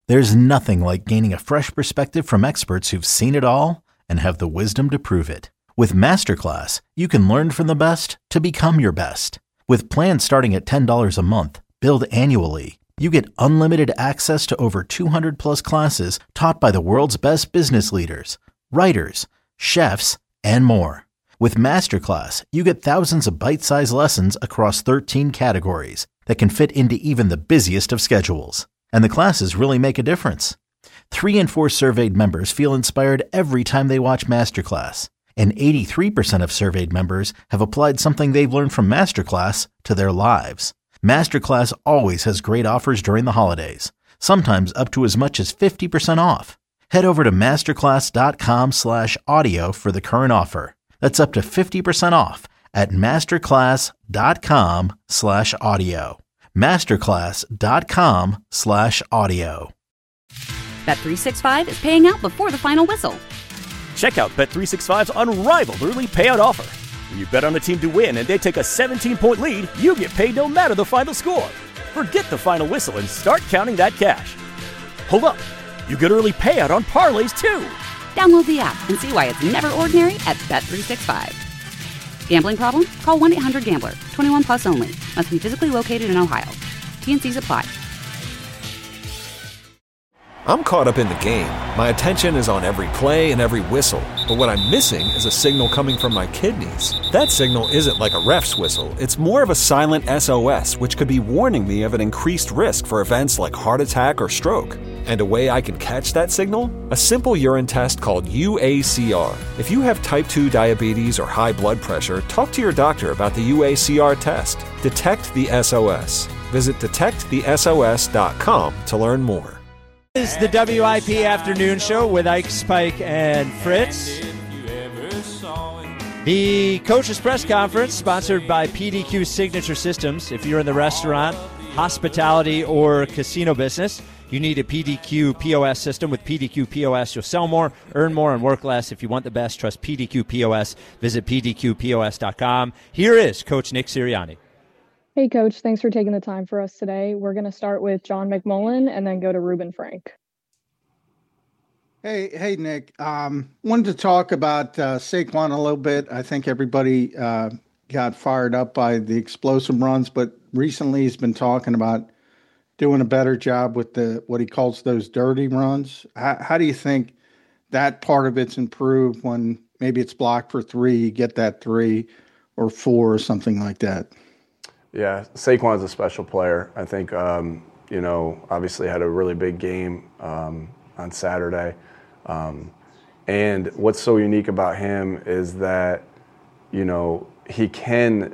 There's nothing like gaining a fresh perspective from experts who've seen it all and have the wisdom to prove it. With Masterclass, you can learn from the best to become your best. With plans starting at $10 a month, billed annually, you get unlimited access to over 200 plus classes taught by the world's best business leaders, writers, chefs, and more. With Masterclass, you get thousands of bite-sized lessons across 13 categories that can fit into even the busiest of schedules. And the classes really make a difference. 3 in 4 surveyed members feel inspired every time they watch Masterclass. And 83% of surveyed members have applied something they've learned from Masterclass to their lives. Masterclass always has great offers during the holidays, sometimes up to as much as 50% off. Head over to masterclass.com/audio for the current offer. That's up to 50% off at masterclass.com/audio. masterclass.com/audio. Bet365 is paying out before the final whistle. Check out Bet365's unrivaled early payout offer. When you bet on a team to win and they take a 17-point lead, you get paid no matter the final score. Forget the final whistle and start counting that cash. Hold up. You get early payout on parlays, too. Download the app and see why it's never ordinary at Bet365. Gambling problem? Call 1-800-GAMBLER. 21 plus only. Must be physically located in Ohio. T&Cs apply. I'm caught up in the game. My attention is on every play and every whistle. But what I'm missing is a signal coming from my kidneys. That signal isn't like a ref's whistle. It's more of a silent SOS, which could be warning me of an increased risk for events like heart attack or stroke. And a way I can catch that signal? A simple urine test called UACR. If you have type 2 diabetes or high blood pressure, talk to your doctor about the UACR test. Detect the SOS. Visit detectthesos.com to learn more. This is the WIP Afternoon Show with Ike, Spike, and Fritz. The Coaches Press Conference, sponsored by PDQ Signature Systems. If you're in the restaurant, hospitality, or casino business, you need a PDQ POS system. With PDQ POS, you'll sell more, earn more, and work less. If you want the best, trust PDQ POS. Visit pdqpos.com. Here is Coach Nick Sirianni. Hey, Coach. Thanks for taking the time for us today. We're going to start with John McMullen and then go to Reuben Frank. Hey, Nick. Wanted to talk about Saquon a little bit. I think everybody got fired up by the explosive runs, but recently he's been talking about doing a better job with what he calls those dirty runs. How do you think that part of it's improved when maybe it's blocked for 3, you get that 3 or 4 or something like that? Yeah, Saquon's a special player. I think, obviously had a really big game on Saturday. And what's so unique about him is that, he can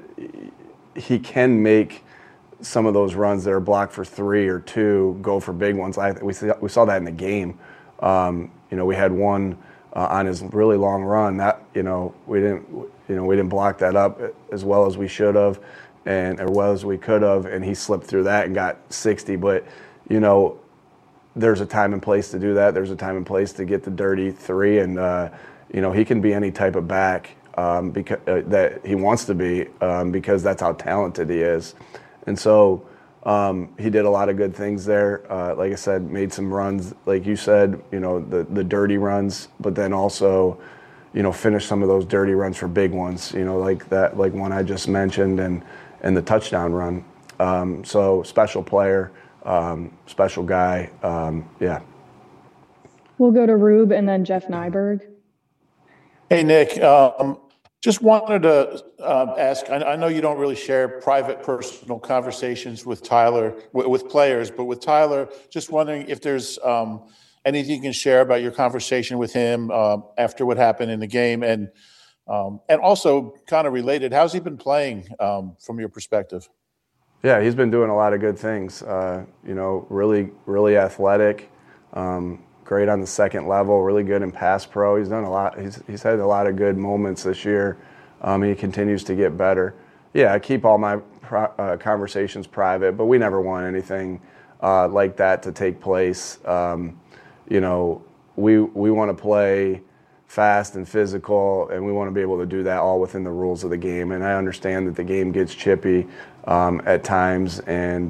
make some of those runs that are blocked for 3 or 2 go for big ones. We saw that in the game. We had one on his really long run that, we didn't block that up as well as we should have. And as well as we could have, and he slipped through that and got 60. But, there's a time and place to do that. There's a time and place to get the dirty 3, and, he can be any type of back because that he wants to be because that's how talented he is. And so he did a lot of good things there. Like I said, made some runs, like you said, the dirty runs, but then also, finish some of those dirty runs for big ones, like one I just mentioned and the touchdown run. So special player, special guy. Yeah. We'll go to Rube and then Jeff Nyberg. Hey, Nick. Just wanted to ask, I know you don't really share private, personal conversations with Tyler, with players, but with Tyler, just wondering if there's anything you can share about your conversation with him after what happened in the game, and also kind of related, how's he been playing from your perspective? Yeah, he's been doing a lot of good things. Really, really athletic, great on the second level, really good in pass pro. He's done a lot. He's had a lot of good moments this year. He continues to get better. Yeah, I keep all my conversations private, but we never want anything like that to take place. We want to play fast and physical, and we want to be able to do that all within the rules of the game. And I understand that the game gets chippy at times, and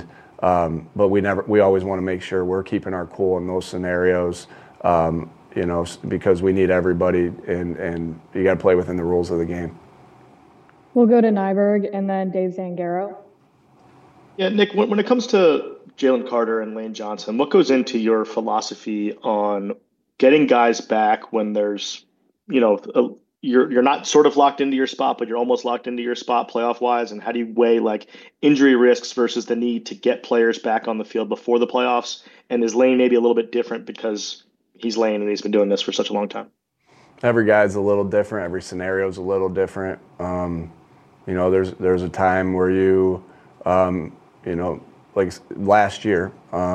But we always want to make sure we're keeping our cool in those scenarios, because we need everybody, and you got to play within the rules of the game. We'll go to Nyberg and then Dave Zangaro. Yeah, Nick, when it comes to Jalen Carter and Lane Johnson, what goes into your philosophy on getting guys back when there's, you're not sort of locked into your spot, but you're almost locked into your spot playoff wise? And how do you weigh like injury risks versus the need to get players back on the field before the playoffs? And is Lane maybe a little bit different because he's Lane and he's been doing this for such a long time? Every guy's a little different. Every scenario is a little different. There's a time where you, like last year,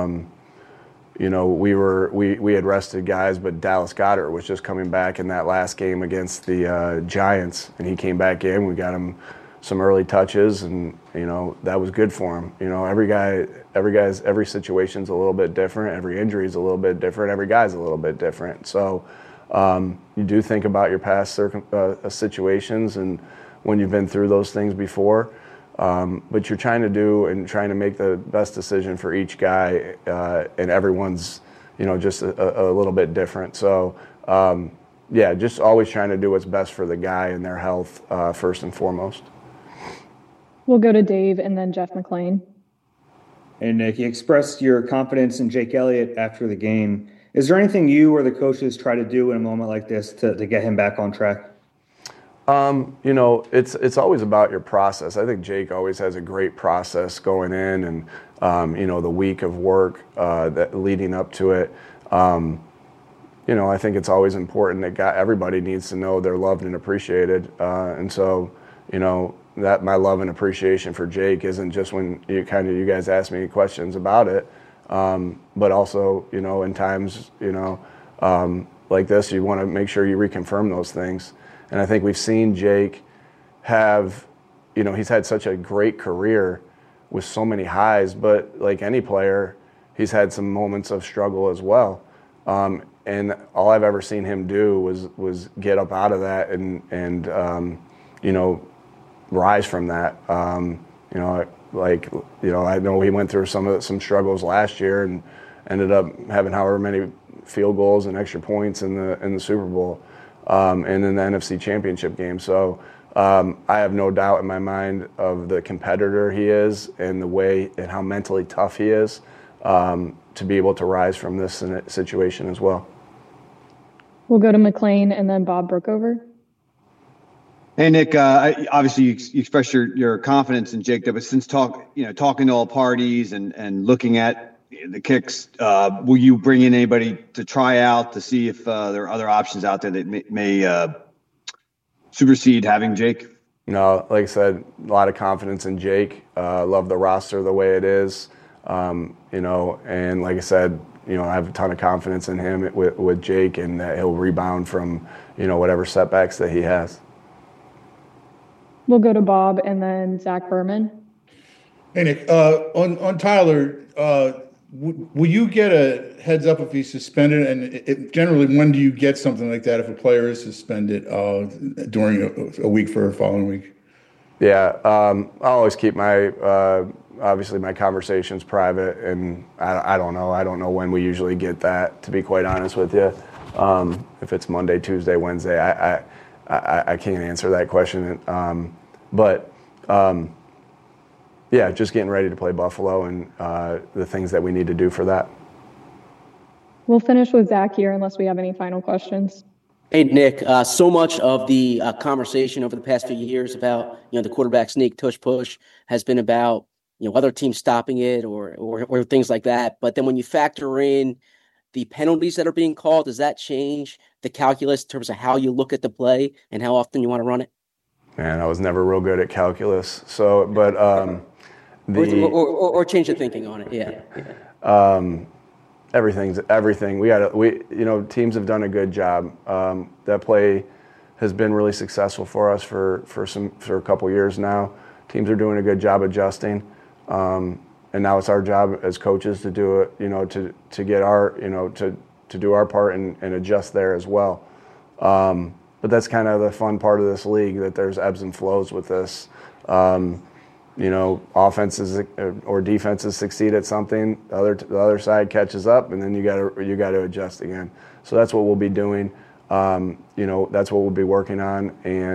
we had rested guys, but Dallas Goedert was just coming back in that last game against the Giants, and he came back in. We got him some early touches, and that was good for him. Every situation's a little bit different. Every injury's a little bit different. Every guy's a little bit different. So you do think about your past situations and when you've been through those things before. But you're trying to make the best decision for each guy, and everyone's, just a little bit different. So, just always trying to do what's best for the guy and their health first and foremost. We'll go to Dave and then Jeff McLean. Hey, Nick, you expressed your confidence in Jake Elliott after the game. Is there anything you or the coaches try to do in a moment like this to get him back on track? It's always about your process. I think Jake always has a great process going in, and the week of work that leading up to it. I think it's always important that everybody needs to know they're loved and appreciated, and so that my love and appreciation for Jake isn't just when you guys ask me questions about it, but also in times like this, you want to make sure you reconfirm those things. And I think we've seen Jake have, he's had such a great career with so many highs, but like any player, he's had some moments of struggle as well. And all I've ever seen him do was get up out of that and rise from that. I know he went through some struggles last year and ended up having however many field goals and extra points in the Super Bowl. And in the NFC Championship game. So I have no doubt in my mind of the competitor he is and the way and how mentally tough he is to be able to rise from this situation as well. We'll go to McLean and then Bob Brookover. Hey, Nick, obviously you expressed your confidence in Jake, but since talking to all parties and looking at the kicks, will you bring in anybody to try out to see if there are other options out there that may supersede having Jake? No, like I said, a lot of confidence in Jake. Love the roster the way it is, and like I said, I have a ton of confidence in him with Jake, and that he'll rebound from whatever setbacks that he has. We'll go to Bob and then Zach Berman. Hey, Nick, on Tyler. Will you get a heads up if he's suspended? And generally, when do you get something like that if a player is suspended during a week for a following week? Yeah, I'll always keep my obviously my conversations private, and I don't know. I don't know when we usually get that, to be quite honest with you. If it's Monday, Tuesday, Wednesday, I can't answer that question. Yeah, just getting ready to play Buffalo and the things that we need to do for that. We'll finish with Zach here unless we have any final questions. Hey, Nick, so much of the conversation over the past few years about, the quarterback sneak, tush push has been about, other teams stopping it or things like that. But then when you factor in the penalties that are being called, does that change the calculus in terms of how you look at the play and how often you want to run it? Man, I was never real good at calculus. So, but or change the thinking on it. Yeah. Everything. Teams have done a good job. That play has been really successful for us for a couple years now. Teams are doing a good job adjusting, and now it's our job as coaches to do it. To get our to do our part and adjust there as well. But that's kind of the fun part of this league, that there's ebbs and flows with this. offenses or defenses succeed at something, the other side catches up, and then you got to adjust again. So that's what we'll be doing. That's what we'll be working on,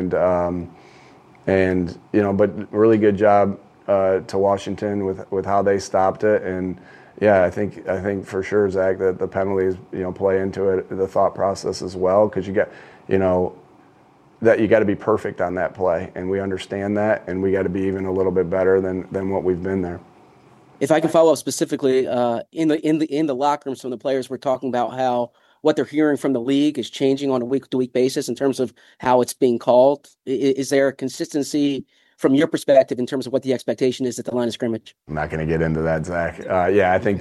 but really good job to Washington with how they stopped it. And yeah, I think for sure, Zach, that the penalties play into it, the thought process as well, because you got that you got to be perfect on that play, and we understand that, and we got to be even a little bit better than what we've been there. If I can follow up specifically in the locker rooms, from the players were talking about how what they're hearing from the league is changing on a week-to-week basis in terms of how it's being called. Is there a consistency from your perspective in terms of what the expectation is at the line of scrimmage? I'm not going to get into that, Zach. I think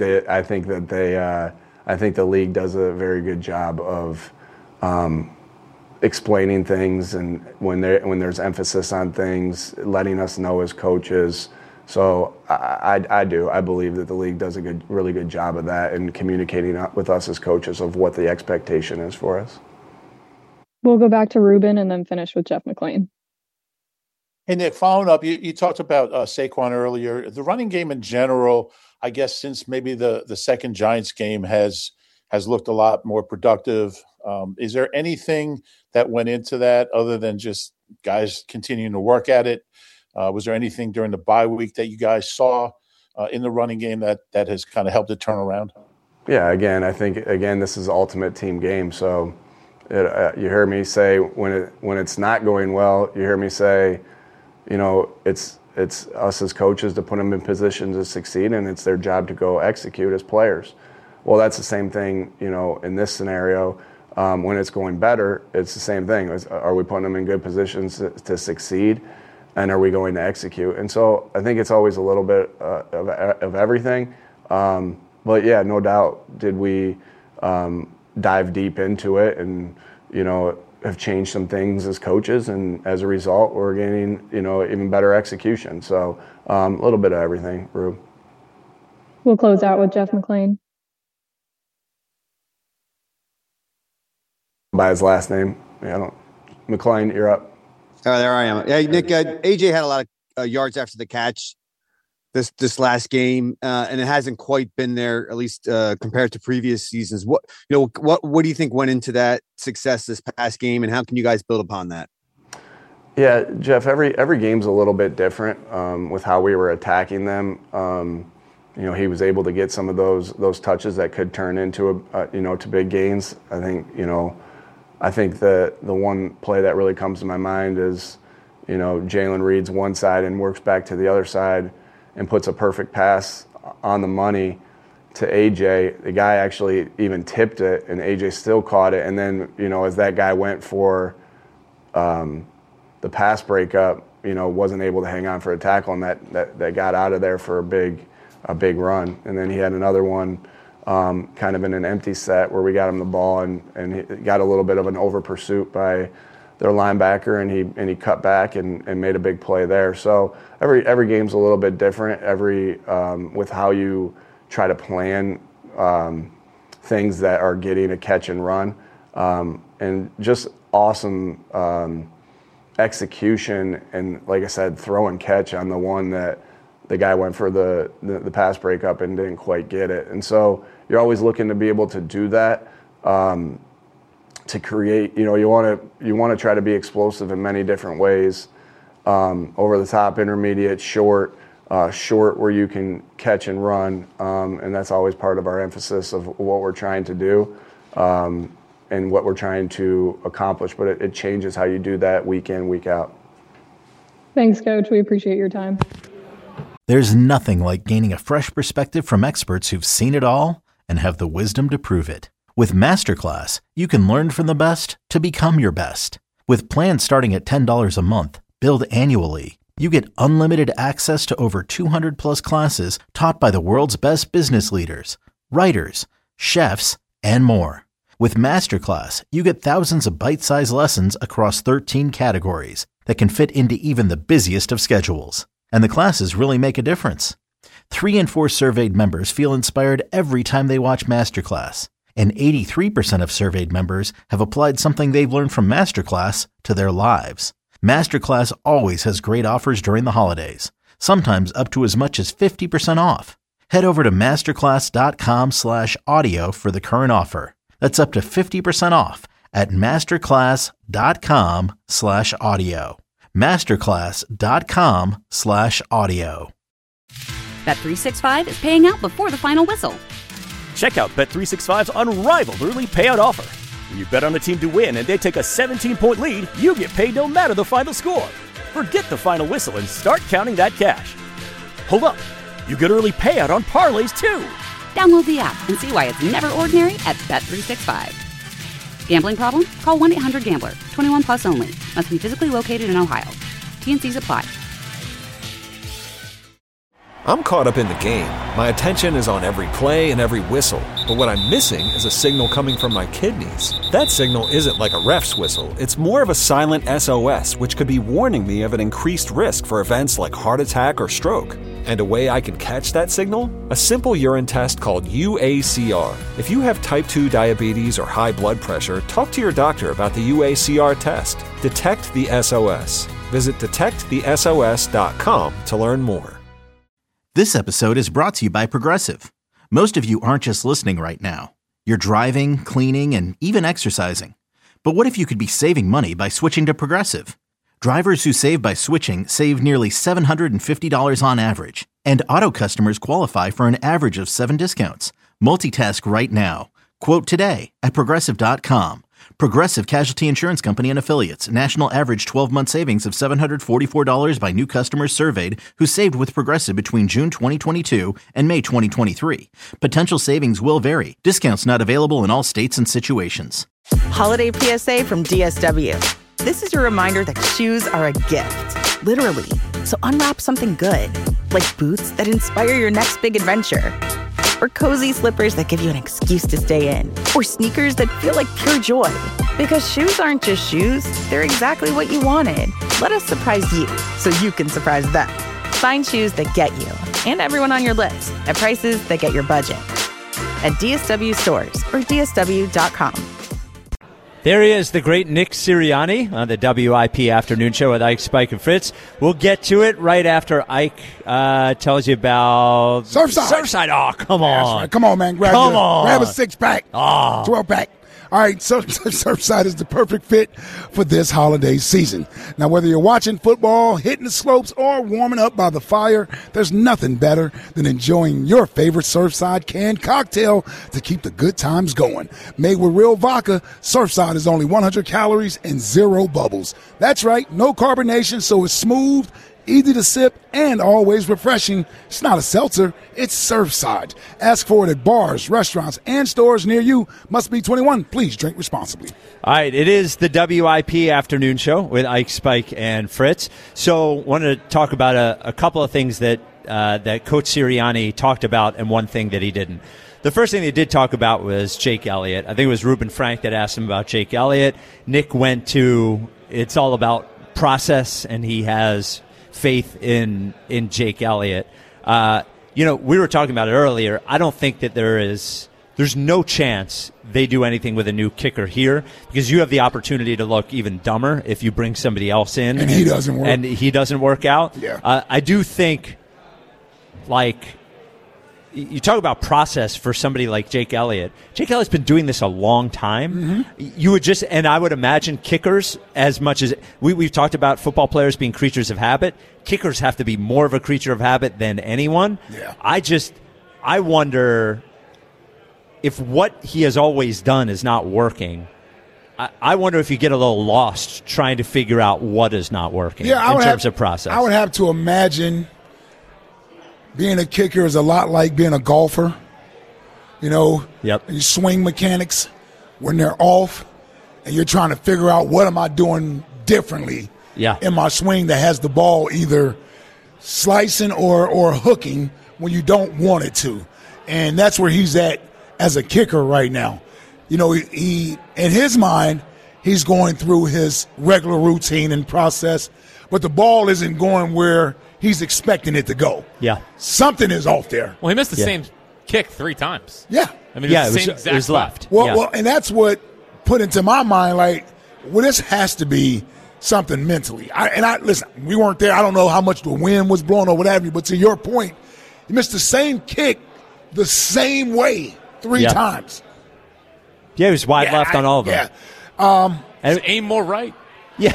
the league does a very good job of explaining things, and when there's emphasis on things, letting us know as coaches. So I believe that the league does a really good job of that and communicating with us as coaches of what the expectation is for us. We'll go back to Ruben and then finish with Jeff McLean. Hey, Nick, following up, you talked about Saquon earlier. The running game in general, I guess since maybe the second Giants game has looked a lot more productive. Is there anything that went into that other than just guys continuing to work at it? Was there anything during the bye week that you guys saw in the running game that has kind of helped it turn around? Yeah, I think this is the ultimate team game. So you hear me say when it's not going well, you hear me say, it's us as coaches to put them in position to succeed, and it's their job to go execute as players. Well, that's the same thing, in this scenario. When it's going better, it's the same thing. Are we putting them in good positions to succeed, and are we going to execute? And so I think it's always a little bit of everything. But yeah, no doubt, did we dive deep into it and, have changed some things as coaches, and as a result, we're gaining, even better execution. So a little bit of everything, Rube. We'll close out with Jeff McLean. By his last name. McLean, you're up. Oh, there I am. Hey, Nick, AJ had a lot of yards after the catch this last game, and it hasn't quite been there, at least compared to previous seasons. What do you think went into that success this past game, and how can you guys build upon that? Yeah, Jeff, every game's a little bit different with how we were attacking them. He was able to get some of those touches that could turn into to big gains. I think the one play that really comes to my mind is, Jalen reads one side and works back to the other side and puts a perfect pass on the money to AJ. The guy actually even tipped it, and AJ still caught it. And then, as that guy went for the pass breakup, wasn't able to hang on for a tackle, and that got out of there for a big run. And then he had another one kind of in an empty set where we got him the ball, and he got a little bit of an over pursuit by their linebacker, and he cut back and made a big play there. So every game's a little bit different. With how you try to plan things that are getting a catch and run, and just awesome execution, and like I said, throw and catch on the one that the guy went for the pass breakup and didn't quite get it. And so you're always looking to be able to do that, to create, you want to try to be explosive in many different ways, over the top, intermediate, short where you can catch and run. And that's always part of our emphasis of what we're trying to do, and what we're trying to accomplish. But it changes how you do that week in, week out. Thanks, Coach. We appreciate your time. There's nothing like gaining a fresh perspective from experts who've seen it all and have the wisdom to prove it. With Masterclass, you can learn from the best to become your best. With plans starting at $10 a month, billed annually, you get unlimited access to over 200 plus classes taught by the world's best business leaders, writers, chefs, and more. With Masterclass, you get thousands of bite-sized lessons across 13 categories that can fit into even the busiest of schedules. And the classes really make a difference. 3 in 4 surveyed members feel inspired every time they watch Masterclass. And 83% of surveyed members have applied something they've learned from Masterclass to their lives. Masterclass always has great offers during the holidays. sometimes up to as much as 50% off. Head over to masterclass.com/audio for the current offer. That's up to 50% off at masterclass.com/audio. masterclass.com/audio. Bet365 is paying out before the final whistle. Check out Bet365's unrivaled early payout offer. When you bet on a team to win and they take a 17-point lead, you get paid no matter the final score. Forget the final whistle and start counting that cash. Hold up. You get early payout on parlays, too. Download the app and see why it's never ordinary at Bet365. Gambling problem? Call 1-800-GAMBLER. 21 plus only. Must be physically located in Ohio. T&Cs apply. I'm caught up in the game. My attention is on every play and every whistle. But what I'm missing is a signal coming from my kidneys. That signal isn't like a ref's whistle. It's more of a silent SOS, which could be warning me of an increased risk for events like heart attack or stroke. And a way I can catch that signal? A simple urine test called UACR. If you have type 2 diabetes or high blood pressure, talk to your doctor about the UACR test. Detect the SOS. Visit detectthesos.com to learn more. This episode is brought to you by Progressive. Most of you aren't just listening right now. You're driving, cleaning, and even exercising. But what if you could be saving money by switching to Progressive? Drivers who save by switching save nearly $750 on average. And auto customers qualify for an average of 7 discounts. Multitask right now. Quote today at Progressive.com. Progressive Casualty Insurance Company and Affiliates. National average 12-month savings of $744 by new customers surveyed who saved with Progressive between June 2022 and May 2023. Potential savings will vary. Discounts not available in all states and situations. Holiday PSA from DSW. This is your reminder that shoes are a gift, literally. So unwrap something good, like boots that inspire your next big adventure, or cozy slippers that give you an excuse to stay in, or sneakers that feel like pure joy. Because shoes aren't just shoes, they're exactly what you wanted. Let us surprise you so you can surprise them. Find shoes that get you and everyone on your list at prices that get your budget. At DSW stores or DSW.com. There he is, the great Nick Sirianni on the WIP Afternoon Show with Ike, Spike, and Fritz. We'll get to it right after Ike tells you about Surfside. Surfside. Oh, come on. Right. Come on, man. Grab a 6-pack, 12-pack. All right, Surfside is the perfect fit for this holiday season. Now, whether you're watching football, hitting the slopes, or warming up by the fire, there's nothing better than enjoying your favorite Surfside canned cocktail to keep the good times going. Made with real vodka, Surfside is only 100 calories and 0 bubbles. That's right, no carbonation, so it's smooth, easy to sip, and always refreshing. It's not a seltzer, it's Surfside. Ask for it at bars, restaurants, and stores near you. Must be 21. Please drink responsibly. All right, it is the WIP Afternoon Show with Ike, Spike, and Fritz. So wanted to talk about a couple of things that Coach Sirianni talked about and one thing that he didn't. The first thing they did talk about was Jake Elliott. I think it was Ruben Frank that asked him about Jake Elliott. Nick went to, it's all about process, and he has faith in Jake Elliott. We were talking about it earlier. I don't think that there's no chance they do anything with a new kicker here, because you have the opportunity to look even dumber if you bring somebody else in. And he doesn't work. And he doesn't work out. Yeah. I do think, you talk about process for somebody like Jake Elliott. Jake Elliott's been doing this a long time. Mm-hmm. And I would imagine kickers, as much as we've talked about football players being creatures of habit, kickers have to be more of a creature of habit than anyone. Yeah. I wonder if what he has always done is not working. I wonder if you get a little lost trying to figure out what is not working in terms of process. I would have to imagine being a kicker is a lot like being a golfer. Yep. Your swing mechanics, when they're off, and you're trying to figure out what am I doing differently in my swing that has the ball either slicing or hooking when you don't want it to. And that's where he's at as a kicker right now. He in his mind, he's going through his regular routine and process, but the ball isn't going where he's expecting it to go. Yeah. Something is off there. Well, he missed the same kick 3 times. Yeah. I mean, it was left. Well, and that's what put into my mind, this has to be something mentally. Listen, we weren't there. I don't know how much the wind was blowing or whatever, but to your point, he missed the same kick the same way 3 times. Yeah, he was wide left on all of them. Yeah. And aim more right. Yeah.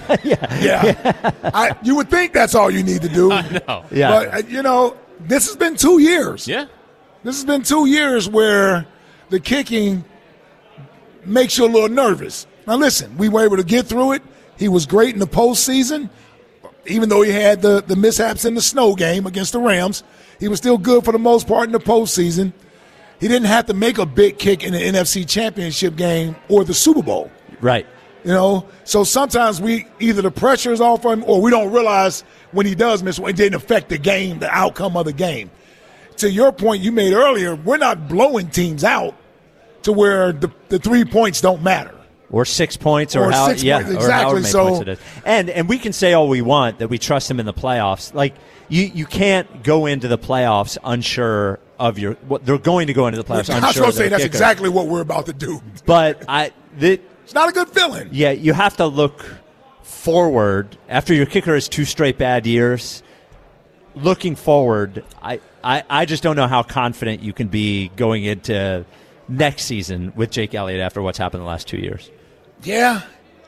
You would think that's all you need to do. I know. Yeah. But, this has been 2 years. Yeah. This has been 2 years where the kicking makes you a little nervous. Now, listen, we were able to get through it. He was great in the postseason. Even though he had the mishaps in the snow game against the Rams, he was still good for the most part in the postseason. He didn't have to make a big kick in the NFC Championship game or the Super Bowl. Right. So sometimes either the pressure is off him or we don't realize when he does miss one, it didn't affect the game, the outcome of the game. To your point you made earlier, we're not blowing teams out to where the 3 points don't matter. Or 6 points, or 6 points, exactly. Points it is. And we can say all we want that we trust him in the playoffs. Like you can't go into the playoffs unsure of they're going to go into the playoffs unsure. I was going to say that's kicker. exactly what we're about to do. But it's not a good feeling. Yeah, you have to look forward after your kicker has 2 straight bad years. Looking forward, I just don't know how confident you can be going into next season with Jake Elliott after what's happened the last 2 years. Yeah.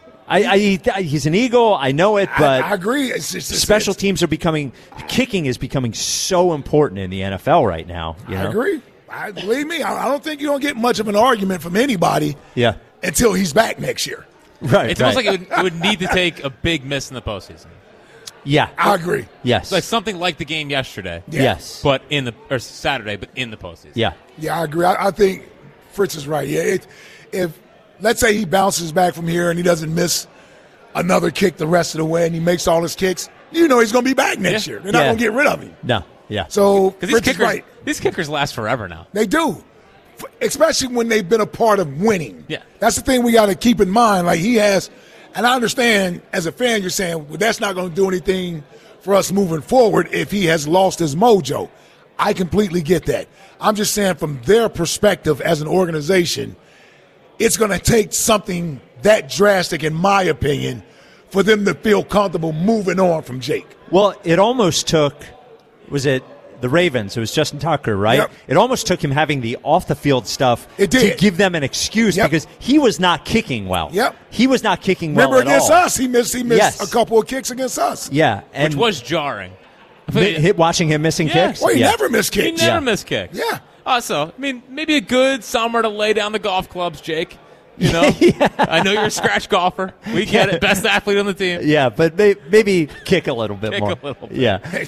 He's an Eagle. I know it, but I agree. Special teams kicking is becoming so important in the NFL right now. I agree. Believe me, I don't think you're going to get much of an argument from anybody until he's back next year. Right. It's almost like it would need to take a big miss in the postseason. Yeah. I agree. Yes. Like something like the game yesterday. Yeah. Yes. But Saturday, but in the postseason. Yeah. Yeah, I agree. I think Fritz is right. Yeah. If let's say he bounces back from here and he doesn't miss another kick the rest of the way and he makes all his kicks, he's going to be back next year. They're not going to get rid of him. No. Yeah. So Fritz is right. These kickers last forever now. They do. Especially when they've been a part of winning. Yeah. That's the thing we got to keep in mind. Like he has, and I understand as a fan, you're saying, well, that's not going to do anything for us moving forward if he has lost his mojo. I completely get that. I'm just saying from their perspective as an organization, it's going to take something that drastic, in my opinion, for them to feel comfortable moving on from Jake. Well, it almost took, was it the Ravens? It was Justin Tucker, right? Yep. It almost took him having the off-the-field stuff to give them an excuse because he was not kicking well. Yep. He was not kicking well Remember at against all. us, he missed a couple of kicks against us. Yeah. Which was jarring. Watching him missing kicks? Well, he never missed kicks. He never missed kicks. Yeah. Also, maybe a good somewhere to lay down the golf clubs, Jake. I know you're a scratch golfer. We get it. Best athlete on the team. Yeah, but maybe kick a little bit more. A little bit. Yeah. Hey,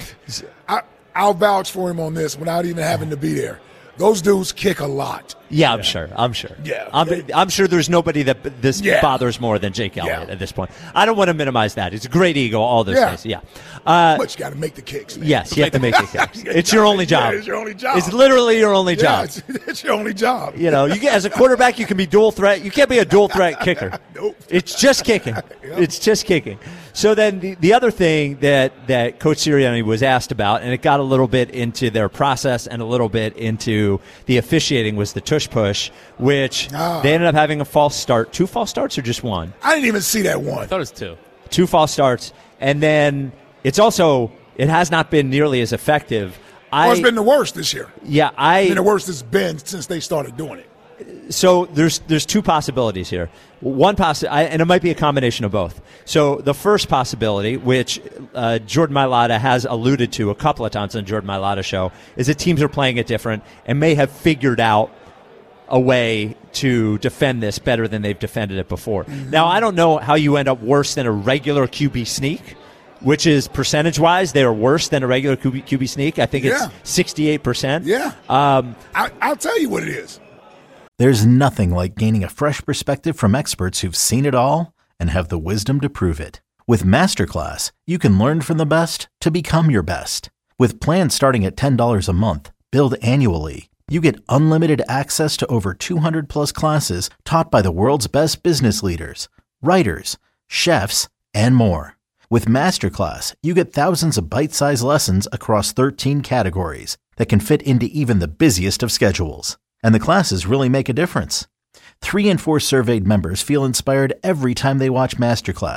I'll vouch for him on this without even having to be there. Those dudes kick a lot. Yeah, I'm sure. Yeah. I'm sure there's nobody that this bothers more than Jake Elliott at this point. I don't want to minimize that. He's a great Eagle, all those things. Yeah. But you got to make the kicks, man. Yes, you have to make the kicks. It's your only job. Yeah, it's your only job. It's literally your only job. It's your only job. As a quarterback, you can be dual threat. You can't be a dual threat kicker. Nope. It's just kicking. It's just kicking. So then the other thing that Coach Sirianni was asked about, and it got a little bit into their process and a little bit into the officiating, was the tush push, which they ended up having a false start. 2 false starts or just 1? I didn't even see that one. I thought it was 2. 2 false starts. And then it has not been nearly as effective. It's been the worst this year. Yeah, the worst it's been since they started doing it. So there's 2 possibilities here. One and it might be a combination of both. So the first possibility, which Jordan Mailata has alluded to a couple of times on the Jordan Mailata show, is that teams are playing it different and may have figured out a way to defend this better than they've defended it before. Mm-hmm. Now, I don't know how you end up worse than a regular QB sneak, which is percentage-wise, they are worse than a regular QB sneak. I think it's 68%. Yeah. I'll tell you what it is. There's nothing like gaining a fresh perspective from experts who've seen it all and have the wisdom to prove it. With Masterclass, you can learn from the best to become your best. With plans starting at $10 a month, billed annually, you get unlimited access to over 200-plus classes taught by the world's best business leaders, writers, chefs, and more. With Masterclass, you get thousands of bite-sized lessons across 13 categories that can fit into even the busiest of schedules. And the classes really make a difference. 3 in 4 surveyed members feel inspired every time they watch Masterclass.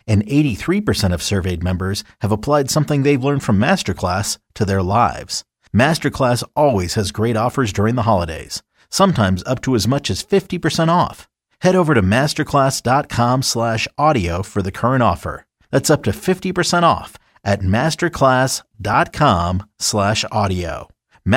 And 83% of surveyed members have applied something they've learned from Masterclass to their lives. Masterclass always has great offers during the holidays, sometimes up to as much as 50% off. Head over to masterclass.com/audio for the current offer. That's up to 50% off at masterclass.com/audio.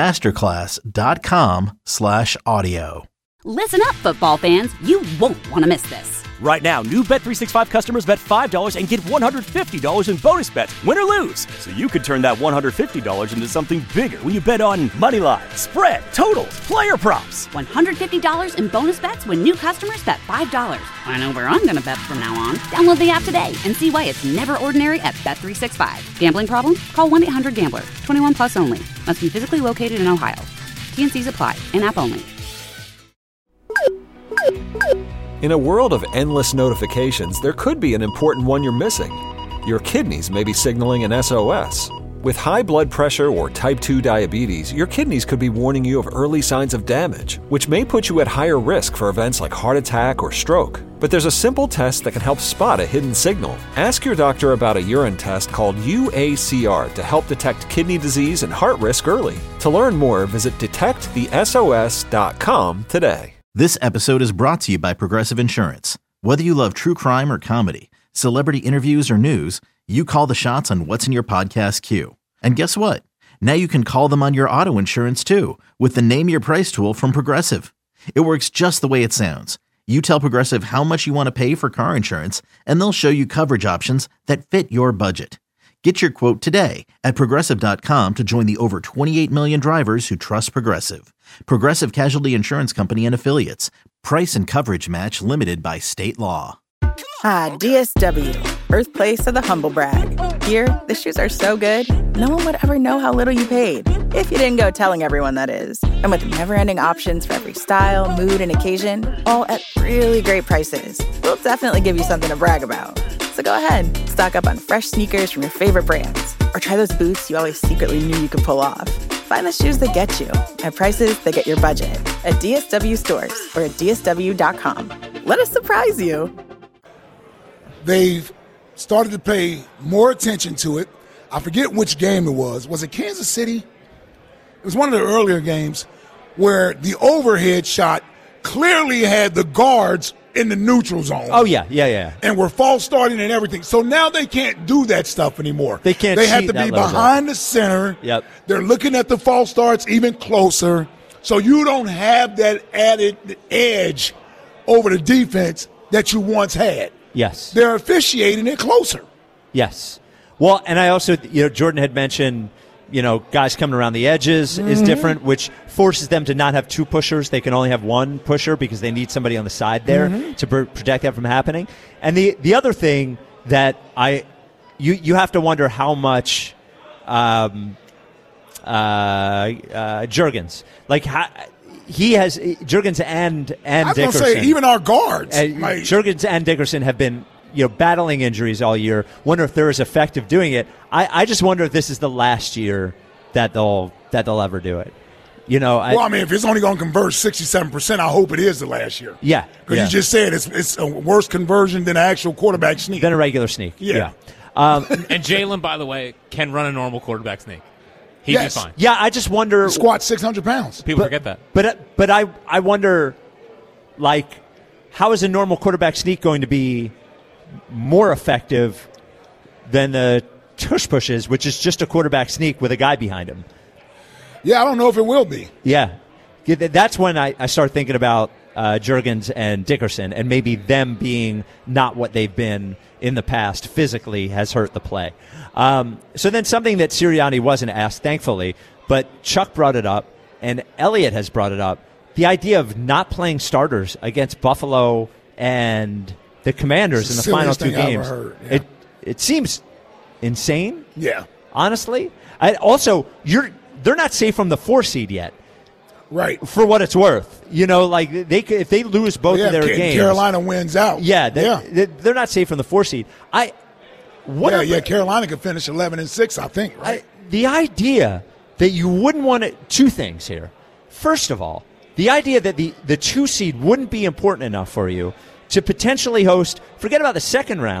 masterclass.com/audio. Listen up, football fans. You won't want to miss this. Right now, new Bet365 customers bet $5 and get $150 in bonus bets, win or lose. So you could turn that $150 into something bigger when you bet on moneyline, spread, totals, player props. $150 in bonus bets when new customers bet $5. I know where I'm going to bet from now on. Download the app today and see why it's never ordinary at Bet365. Gambling problem? Call 1-800-GAMBLER. 21 plus only. Must be physically located in Ohio. T&Cs apply. In-app only. In a world of endless notifications, there could be an important one you're missing. Your kidneys may be signaling an SOS. With high blood pressure or type 2 diabetes, your kidneys could be warning you of early signs of damage, which may put you at higher risk for events like heart attack or stroke. But there's a simple test that can help spot a hidden signal. Ask your doctor about a urine test called UACR to help detect kidney disease and heart risk early. To learn more, visit detectthesos.com today. This episode is brought to you by Progressive Insurance. Whether you love true crime or comedy, celebrity interviews or news, you call the shots on what's in your podcast queue. And guess what? Now you can call them on your auto insurance too with the Name Your Price tool from Progressive. It works just the way it sounds. You tell Progressive how much you want to pay for car insurance, and they'll show you coverage options that fit your budget. Get your quote today at Progressive.com to join the over 28 million drivers who trust Progressive. Progressive Casualty Insurance Company and Affiliates. Price and coverage match limited by state law. Ah, DSW, birthplace of the humble brag. Here, the shoes are so good, no one would ever know how little you paid. If you didn't go telling everyone, that is. And with never-ending options for every style, mood, and occasion, all at really great prices, we'll definitely give you something to brag about. So go ahead, stock up on fresh sneakers from your favorite brands, or try those boots you always secretly knew you could pull off. Find the shoes that get you at prices that get your budget at DSW stores or at DSW.com. Let us surprise you. They've started to pay more attention to it. I forget which game it was. Was it Kansas City? It was one of the earlier games where the overhead shot clearly had the guards in the neutral zone. Oh, yeah. And we're false starting and everything. So now they can't do that stuff anymore. They can't. They have to be behind the center. Yep. They're looking at the false starts even closer. So you don't have that added edge over the defense that you once had. Yes. They're officiating it closer. Yes. Well, and I also, Jordan had mentioned, guys coming around the edges is different, which forces them to not have two pushers. They can only have one pusher because they need somebody on the side there to protect that from happening. And the other thing that you have to wonder how much Juergens, he has Juergens and I was Dickerson. going to say, even our guards. Juergens and Dickerson have been battling injuries all year. Wonder if they're as effective doing it. I just wonder if this is the last year that they'll ever do it. If it's only going to convert 67%, I hope it is the last year. Yeah. Because you just said it's a worse conversion than an actual quarterback sneak. Than a regular sneak. Yeah. And Jalen, by the way, can run a normal quarterback sneak. He'd be fine. Yeah, I just wonder. Squat 600 pounds. People forget that. But I wonder, how is a normal quarterback sneak going to be more effective than the tush pushes, which is just a quarterback sneak with a guy behind him? Yeah, I don't know if it will be. Yeah. That's when I start thinking about Juergens and Dickerson, and maybe them being not what they've been in the past physically has hurt the play. So then something that Sirianni wasn't asked, thankfully, but Chuck brought it up, and Elliott has brought it up, the idea of not playing starters against Buffalo and the Commanders in the final two games. Yeah. It seems insane. Yeah. Honestly. They're not safe from the 4 seed yet. Right. For what it's worth. If they lose both of their games. Carolina wins out. Yeah. They're not safe from the 4 seed. Carolina could finish 11-6, I think, right? The idea that you wouldn't want to, two things here. First of all, the idea that the 2 seed wouldn't be important enough for you to potentially host, forget about the second round,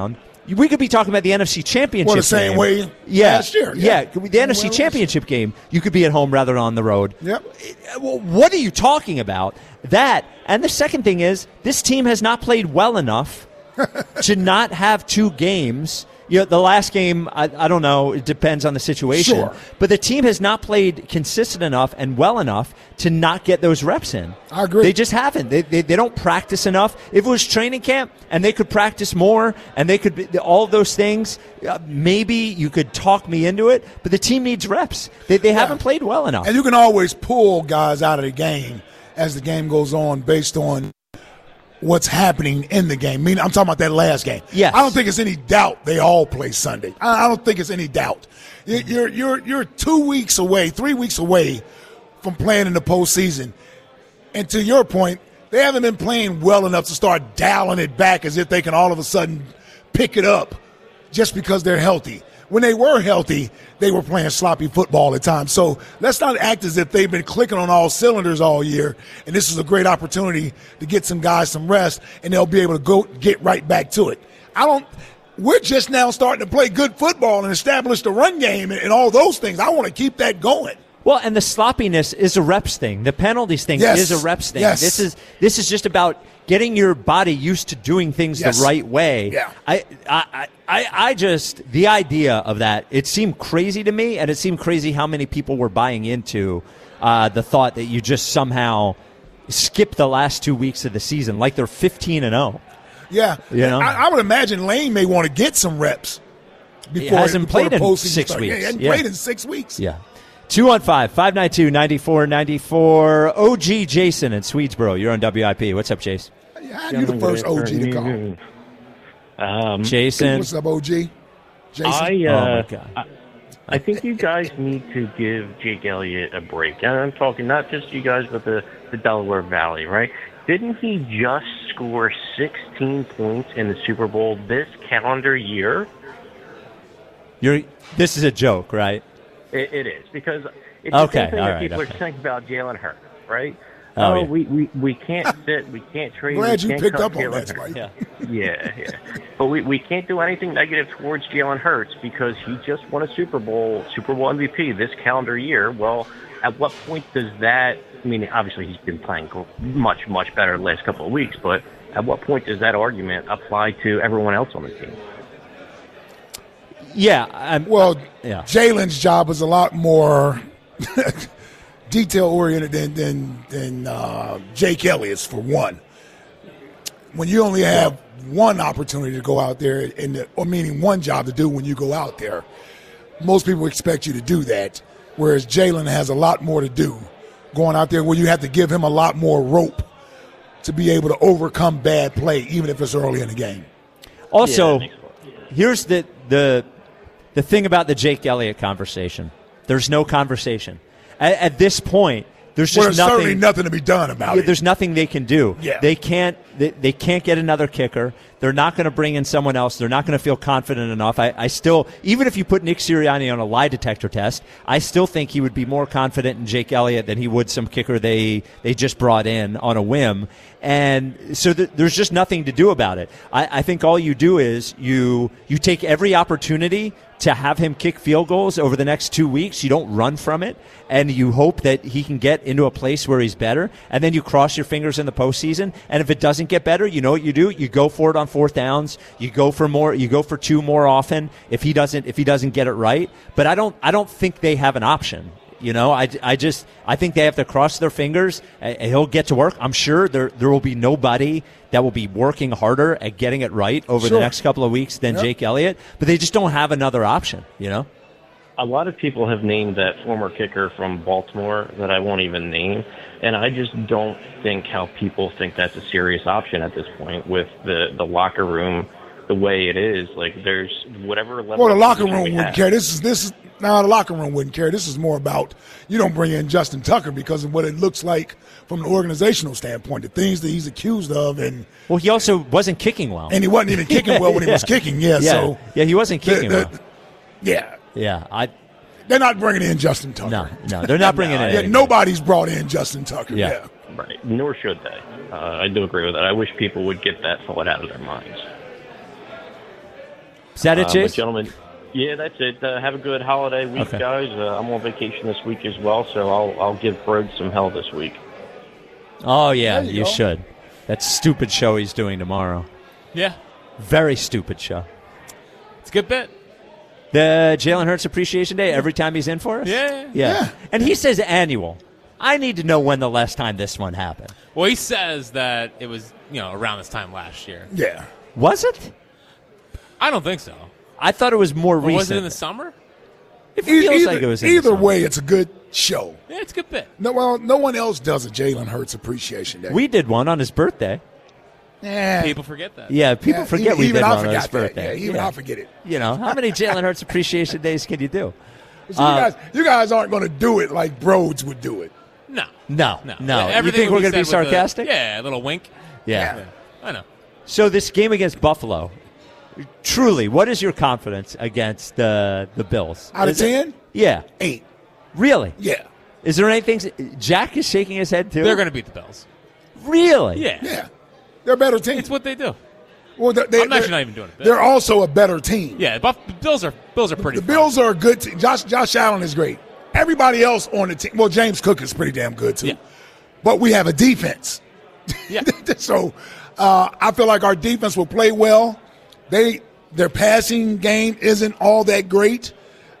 we could be talking about the NFC Championship the same game. way last year. Yeah. The NFC Championship game, you could be at home rather than on the road. Yep. Well, what are you talking about? That, and the second thing is, this team has not played well enough to not have 2 games. The last game, I don't know. It depends on the situation. Sure. But the team has not played consistent enough and well enough to not get those reps in. I agree. They just haven't. They don't practice enough. If it was training camp and they could practice more and they could be, all of those things, maybe you could talk me into it. But the team needs reps. They haven't played well enough. And you can always pull guys out of the game as the game goes on based on what's happening in the game. I mean, I'm talking about that last game. Yes. I don't think it's any doubt they all play Sunday. I don't think it's any doubt. You're 2 weeks away, 3 weeks away from playing in the postseason. And to your point, they haven't been playing well enough to start dialing it back as if they can all of a sudden pick it up just because they're healthy. When they were healthy, they were playing sloppy football at times. So let's not act as if they've been clicking on all cylinders all year, and this is a great opportunity to get some guys some rest, and they'll be able to go get right back to it. We're just now starting to play good football and establish the run game and all those things. I want to keep that going. Well, and the sloppiness is a reps thing. The penalties thing is a reps thing. Yes. This is just about getting your body used to doing things the right way. Yeah. I just, the idea of that, it seemed crazy to me, and it seemed crazy how many people were buying into the thought that you just somehow skip the last 2 weeks of the season like they're 15-0. Yeah. You know? I would imagine Lane may want to get some reps He hasn't played in 6 weeks. Yeah, he hasn't played in 6 weeks. Yeah. 215-592-9494. OG Jason in Swedesboro. You're on WIP. What's up, Chase? You're the first OG to call. Jason. What's up, OG? Jason? my God. I think you guys need to give Jake Elliott a break. And I'm talking not just you guys, but the Delaware Valley, right? Didn't he just score 16 points in the Super Bowl this calendar year? This is a joke, right? It is, because it's the same thing that people are saying about Jalen Hurts, right? We can't sit, we can't trade. Glad you picked up Jalen on that, Hurts. Spike. Yeah. But we can't do anything negative towards Jalen Hurts because he just won a Super Bowl MVP this calendar year. Well, at what point does that, I mean, obviously he's been playing much, much better the last couple of weeks, but at what point does that argument apply to everyone else on the team? Yeah. Jalen's job is a lot more detail-oriented than Jake Elliott's, for one. When you only have one opportunity to go out there, meaning one job to do when you go out there, most people expect you to do that, whereas Jalen has a lot more to do going out there where you have to give him a lot more rope to be able to overcome bad play, even if it's early in the game. Also, here's the thing about the Jake Elliott conversation. There's no conversation. At this point, there's just certainly nothing to be done about it. There's nothing they can do. Yeah. They can't get another kicker. They're not going to bring in someone else. They're not going to feel confident enough. I still, even if you put Nick Sirianni on a lie detector test, I still think he would be more confident in Jake Elliott than he would some kicker they just brought in on a whim. And so there's just nothing to do about it. I think all you do is you take every opportunity to have him kick field goals over the next 2 weeks. You don't run from it, and you hope that he can get into a place where he's better, and then you cross your fingers in the postseason. And if it doesn't get better, you know what you do? You go for it on fourth downs. You go for more. You go for two more often if he doesn't get it right. But I don't think they have an option. You know, I think they have to cross their fingers. He'll get to work. I'm sure there will be nobody that will be working harder at getting it right over the next couple of weeks than Jake Elliott. But they just don't have another option, you know? A lot of people have named that former kicker from Baltimore that I won't even name, and I just don't think how people think that's a serious option at this point with the locker room the way it is. Like, there's whatever level. Well, the locker room wouldn't care. This is now the locker room wouldn't care. This is more about, you don't bring in Justin Tucker because of what it looks like from an organizational standpoint, the things that he's accused of. And well, he also wasn't kicking well, and he wasn't even kicking well when he was kicking. So he wasn't kicking well. Yeah, they're not bringing in Justin Tucker. No, they're not bringing in. Nobody's brought in Justin Tucker. Yeah. Right. Nor should they. I do agree with that. I wish people would get that thought out of their minds. Is that it, Chase? Gentlemen, yeah, that's it. Have a good holiday week, Okay. guys. I'm on vacation this week as well, so I'll give Brode some hell this week. Oh, yeah, There you you go. should. That stupid show he's doing tomorrow. Yeah. Very stupid show. It's a good bit. The Jalen Hurts Appreciation Day every time he's in for us? Yeah. And he says annual. I need to know when the last time this one happened. Well, he says that it was, around this time last year. Yeah. Was it? I don't think so. I thought it was more Or recent. was it in the summer? It feels like it was in the Either summer. way, it's a good show. Yeah, it's a good bit. No one else does a Jalen Hurts Appreciation Day. We did one on his birthday. Yeah. People forget that. Yeah, people forget we even did I one on forgot his that. birthday. Yeah, even I forget it. How many Jalen Hurts Appreciation Days can you do? So you guys aren't going to do it like Broads would do it. No. No. Everything You think we're we going to be said with sarcastic? a little wink. Yeah. I know. So this game against Buffalo, truly, what is your confidence against the Bills? Out of Is it- 10? Yeah. 8. Really? Yeah. Is there anything? Jack is shaking his head too. They're going to beat the Bills. Really? Yeah. Yeah. They're a better team. It's what they do. Well, I'm actually not even doing it. They're also a better team. Yeah, the Bills are pretty. The Bills are a good team. Josh Allen is great. Everybody else on the team, well, James Cook is pretty damn good too. Yeah. But we have a defense. Yeah. So I feel like our defense will play well. Their passing game isn't all that great.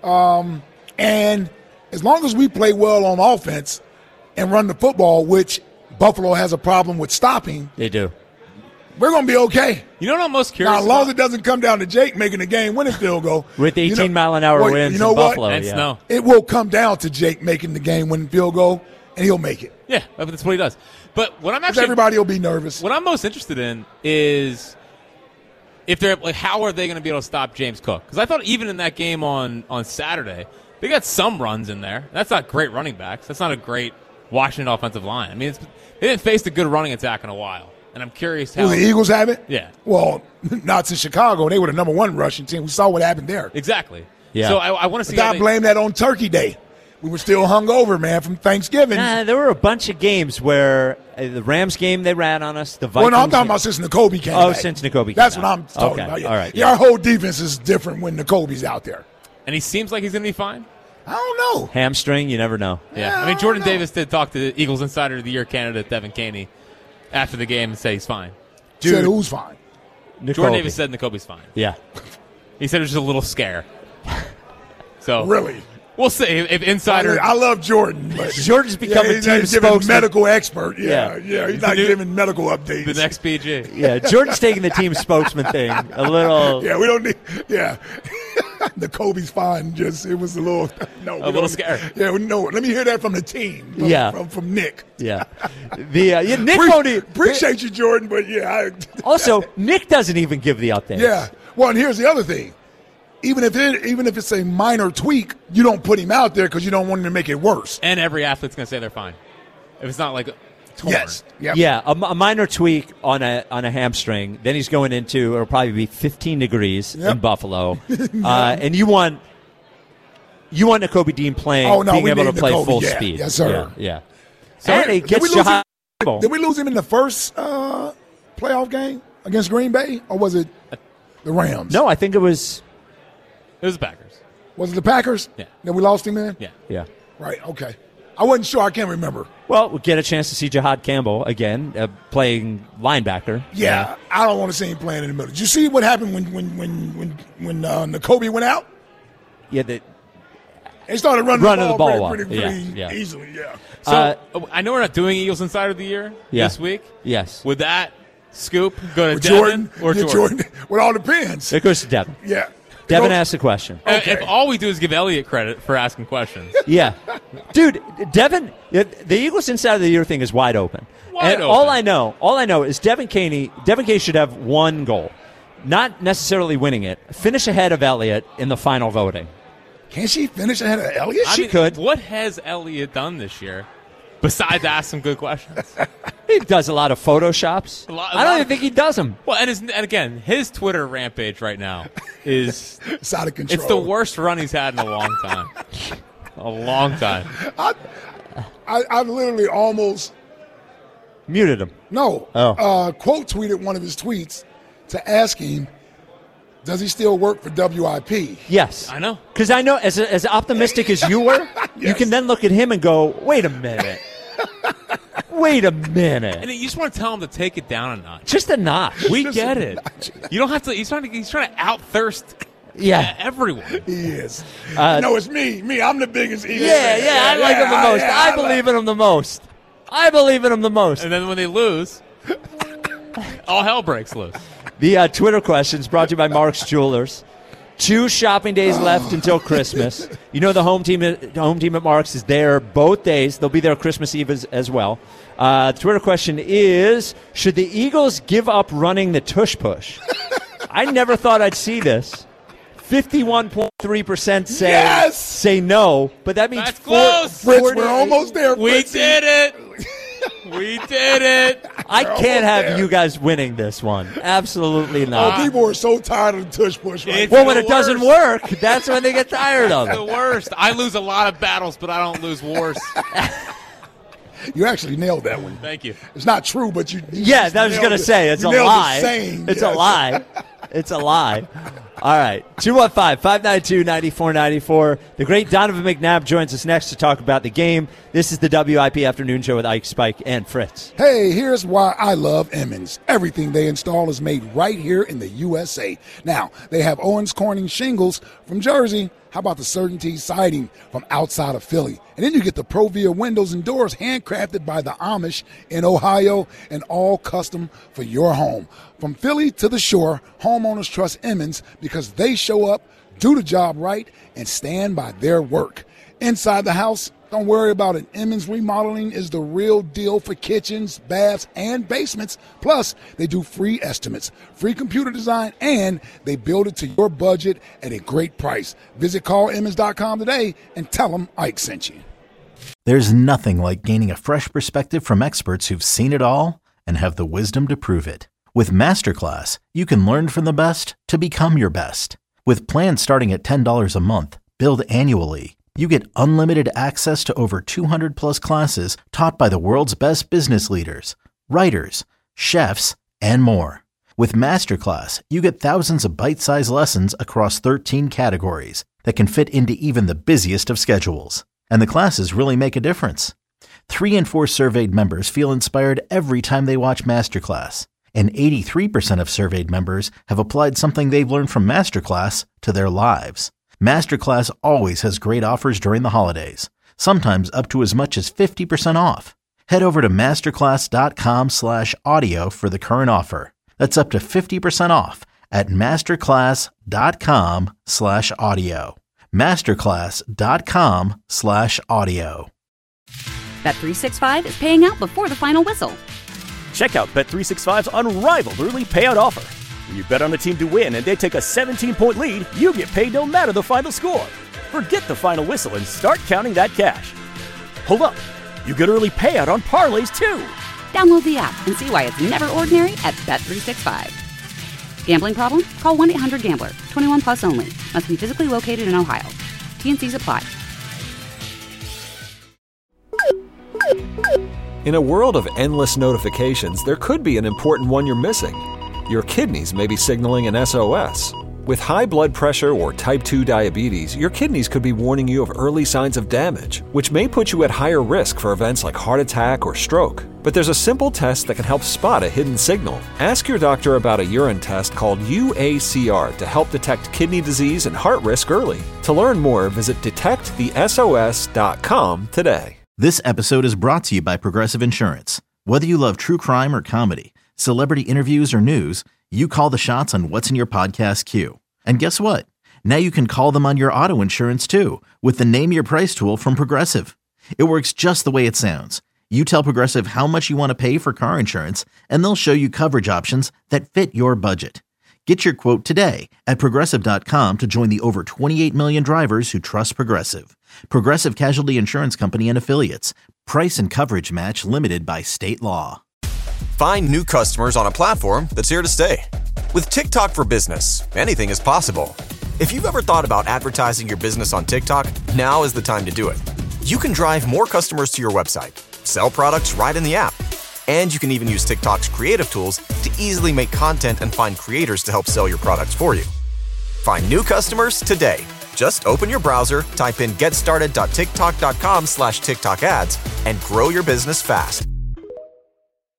And as long as we play well on offense and run the football, which Buffalo has a problem with stopping, They do. we're going to be okay. You know what I'm most curious Now, as long about? as it doesn't come down to Jake making a game-winning field goal. With 18-mile-an-hour well, winds you know in what? Buffalo. And yeah. snow. It will come down to Jake making the game-winning field goal, and he'll make it. Yeah, that's what he does. But what I'm Because actually everybody will be nervous. what I'm most interested in is if they're like, how are they going to be able to stop James Cook? Because I thought even in that game on Saturday, they got some runs in there. That's not great running backs. That's not a great Washington offensive line. I mean, they didn't face a good running attack in a while, and I'm curious how Will the Eagles have it? Yeah. Well, not to Chicago. They were the number one rushing team. We saw what happened there. Exactly. Yeah. So I want to see But how I they, blame that on Turkey Day. We were still hungover, man, from Thanksgiving. Nah, there were a bunch of games where the Rams game they ran on us. The Vikings. Well, no, I'm talking game- about since N'Kobe came Oh, back. since N'Kobe came That's out. what I'm talking Okay, about. Yeah. all right, Yeah, our whole defense is different when N'Kobe's out there. and he seems like he's going to be fine. I don't know. Hamstring, you never know. Yeah, I mean, Jordan Davis did talk to the Eagles Insider of the Year candidate Devin Caney after the game and say he's fine. Said who's fine? Jordan N'Kobe. Davis said N'Kobe's fine. Yeah. He said it was just a little scare. So Really? we'll see if Insider. I love Jordan, but Jordan's become a he's team not giving spokesman. medical expert. Yeah, Yeah. he's not giving medical updates. the next PG. Yeah, Jordan's taking the team spokesman thing a little. Yeah, we don't need. Yeah, the Kobe's fine. Just it was a little. No, we little don't- scary. Yeah, no. Let me hear that from the team. Yeah. from Nick. Yeah. Nick won't Appreciate you, Jordan, but yeah. Also, Nick doesn't even give the updates. Yeah. Well, and here's the other thing. Even if it's a minor tweak, you don't put him out there because you don't want him to make it worse. And every athlete's going to say they're fine. If it's not like torn. Yes. Yep. Yeah, a minor tweak on a hamstring. Then he's going into it'll probably be 15 degrees in Buffalo, and you want N'Kobe Dean playing, Oh, no, being we able to need play N'Kobe, full yeah. speed. Yes, sir. Yeah. So And he did gets we lose Jahad. him- Did we lose him in the first playoff game against Green Bay, or was it the Rams? No, I think it was. It was the Packers. Was it the Packers? Yeah. That we lost him in? Yeah. Yeah. Right, okay. I wasn't sure. I can't remember. Well, we'll get a chance to see Jahad Campbell again playing linebacker. Yeah, I don't want to see him playing in the middle. Did you see what happened when N'Kobe went out? Yeah, they started running Running the the ball ball pretty on. Yeah. easily, yeah. So I know we're not doing Eagles Insider of the Year Yeah. this week. Yes. Would that scoop go to With Devin or yeah, Jordan? Well, it all depends. It goes to Devin. Yeah. Devin Go- asked the question. If all we do is give Elliott credit for asking questions. Yeah. Dude, Devin, the Eagles Inside of the Year thing is wide open. Wide and open. All I know is Devin Caney should have one goal. Not necessarily winning it. Finish ahead of Elliott in the final voting. Can she finish ahead of Elliott? I She mean, could. What has Elliott done this year besides ask some good questions? He does a lot of Photoshops. A I lot don't even of- think he does them. Well, and again, his Twitter rampage right now is It's out of control. it's the worst run he's had in a long time. A long time. I literally almost Muted him. quote tweeted one of his tweets to ask him, Does he still work for WIP? Yes. I know. Because I know, as optimistic as you were, you can then look at him and go, wait a minute. Wait a minute. And you just want to tell him to take it down a notch. Just a notch. We get it. You don't have to. He's trying to out thirst. Everyone. He is. No, it's me. I'm the biggest Eagles. I like him the most. I believe in him the most. I believe in him the most. And then when they lose, all hell breaks loose. The Twitter questions brought to you by Mark's Jewelers. 2 shopping days left until Christmas. You know the home team at Mark's is there both days. They'll be there Christmas Eve as well. The Twitter question is, should the Eagles give up running the tush push? I never thought I'd see this. 51.3% say no, but that means that's close. Fritz, we're almost there. We did it. We did it. I can't have you guys winning this one. Absolutely not. Oh, people are so tired of the tush push. Right? Well, when it doesn't work, that's when they get tired of it. It's the worst. I lose a lot of battles, but I don't lose wars. You actually nailed that one. Thank you. It's not true, but you. Yeah, I was going to say it's a lie. It's a lie. It's a lie. All right, 215-592-9494. The great Donovan McNabb joins us next to talk about the game. This is the WIP Afternoon Show with Ike, Spike, and Fritz. Hey, here's why I love Emmons. Everything they install is made right here in the USA. Now, they have Owens Corning shingles from Jersey. How about the Certainty siding from outside of Philly? And then you get the Provia windows and doors handcrafted by the Amish in Ohio and all custom for your home. From Philly to the shore, homeowners trust Emmons because they show up, do the job right, and stand by their work. Inside the house, don't worry about it. Emmons Remodeling is the real deal for kitchens, baths, and basements. Plus, they do free estimates, free computer design, and they build it to your budget at a great price. Visit callemmons.com today and tell them Ike sent you. There's nothing like gaining a fresh perspective from experts who've seen it all and have the wisdom to prove it. With Masterclass, you can learn from the best to become your best. With plans starting at $10 a month, billed annually, you get unlimited access to over 200 plus classes taught by the world's best business leaders, writers, chefs, and more. With Masterclass, you get thousands of bite-sized lessons across 13 categories that can fit into even the busiest of schedules. And the classes really make a difference. 3 in 4 surveyed members feel inspired every time they watch Masterclass. And 83% of surveyed members have applied something they've learned from Masterclass to their lives. Masterclass always has great offers during the holidays, sometimes up to as much as 50% off. Head over to masterclass.com/audio for the current offer. That's up to 50% off at masterclass.com/audio. masterclass.com/audio. Bet365 is paying out before the final whistle. Check out Bet365's unrivaled early payout offer. When you bet on a team to win and they take a 17-point lead, you get paid no matter the final score. Forget the final whistle and start counting that cash. Hold up. You get early payout on parlays, too. Download the app and see why it's never ordinary at Bet365. Gambling problem? Call 1-800-GAMBLER. 21 plus only. Must be physically located in Ohio. T&Cs apply. In a world of endless notifications, there could be an important one you're missing. Your kidneys may be signaling an SOS. With high blood pressure or type 2 diabetes, your kidneys could be warning you of early signs of damage, which may put you at higher risk for events like heart attack or stroke. But there's a simple test that can help spot a hidden signal. Ask your doctor about a urine test called UACR to help detect kidney disease and heart risk early. To learn more, visit detectthesos.com today. This episode is brought to you by Progressive Insurance. Whether you love true crime or comedy, celebrity interviews or news, you call the shots on what's in your podcast queue. And guess what? Now you can call them on your auto insurance too with the Name Your Price tool from Progressive. It works just the way it sounds. You tell Progressive how much you want to pay for car insurance, and they'll show you coverage options that fit your budget. Get your quote today at Progressive.com to join the over 28 million drivers who trust Progressive. Progressive Casualty Insurance Company and Affiliates. Price and coverage match limited by state law. Find new customers on a platform that's here to stay. With TikTok for Business, anything is possible. If you've ever thought about advertising your business on TikTok, now is the time to do it. You can drive more customers to your website, sell products right in the app, and you can even use TikTok's creative tools to easily make content and find creators to help sell your products for you. Find new customers today. Just open your browser, type in getstarted.tiktok.com/TikTok ads, and grow your business fast.